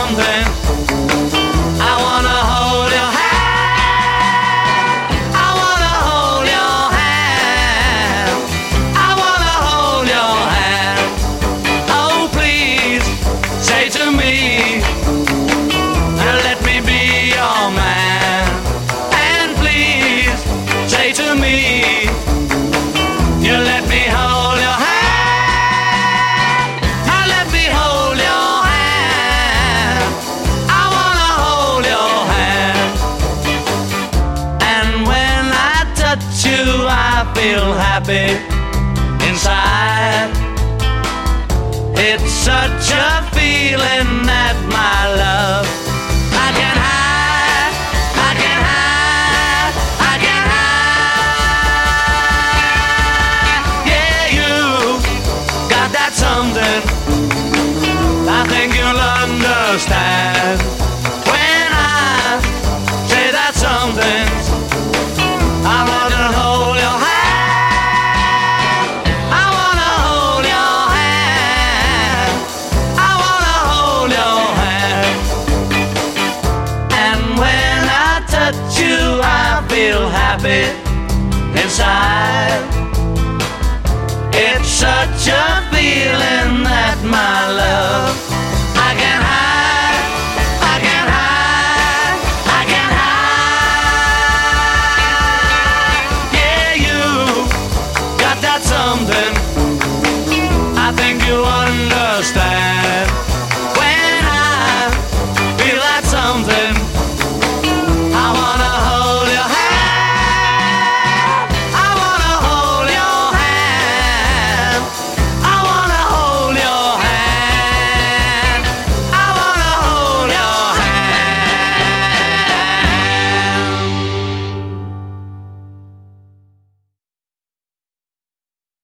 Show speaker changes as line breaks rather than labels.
something. I wanna hold your hand. I wanna hold your hand. I wanna hold your hand. Oh, please say to me, let me be your man. And please say to me, you let me hold your hand. Let me hold your hand. I wanna hold your hand. And when I touch you, I feel happy inside. It's such a feeling that my love I can hide, I can hide, I can hide. Yeah, you got that something I think you'll understand when I say that something. I wanna hold your hand. I wanna hold your hand. I wanna hold your hand. And when I touch you, I feel happy inside. It's such a